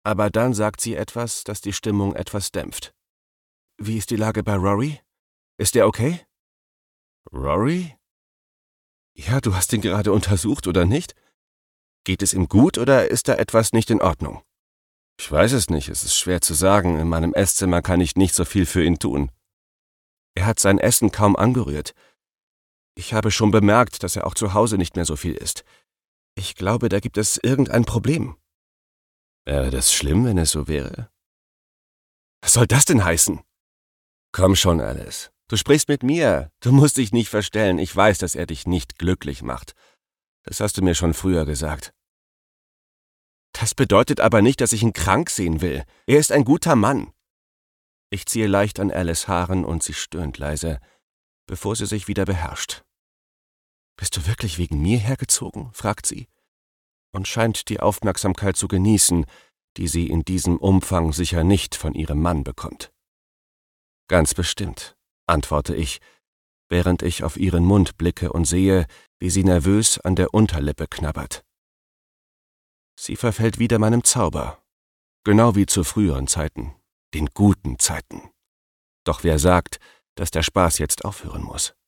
Aber dann sagt sie etwas, das die Stimmung etwas dämpft. »Wie ist die Lage bei Rory? Ist er okay?« »Rory?« »Ja, du hast ihn gerade untersucht, oder nicht? Geht es ihm gut, oder ist da etwas nicht in Ordnung?« »Ich weiß es nicht, es ist schwer zu sagen. In meinem Esszimmer kann ich nicht so viel für ihn tun. Er hat sein Essen kaum angerührt. Ich habe schon bemerkt, dass er auch zu Hause nicht mehr so viel isst. Ich glaube, da gibt es irgendein Problem.« »Wäre das schlimm, wenn es so wäre?« »Was soll das denn heißen?« »Komm schon, Alice. Du sprichst mit mir. Du musst dich nicht verstellen. Ich weiß, dass er dich nicht glücklich macht. Das hast du mir schon früher gesagt.« »Das bedeutet aber nicht, dass ich ihn krank sehen will. Er ist ein guter Mann.« Ich ziehe leicht an Alice Haaren und sie stöhnt leise, bevor sie sich wieder beherrscht. »Bist du wirklich wegen mir hergezogen?« fragt sie und scheint die Aufmerksamkeit zu genießen, die sie in diesem Umfang sicher nicht von ihrem Mann bekommt. »Ganz bestimmt«, antworte ich, während ich auf ihren Mund blicke und sehe, wie sie nervös an der Unterlippe knabbert. Sie verfällt wieder meinem Zauber, genau wie zu früheren Zeiten, den guten Zeiten. Doch wer sagt, dass der Spaß jetzt aufhören muss?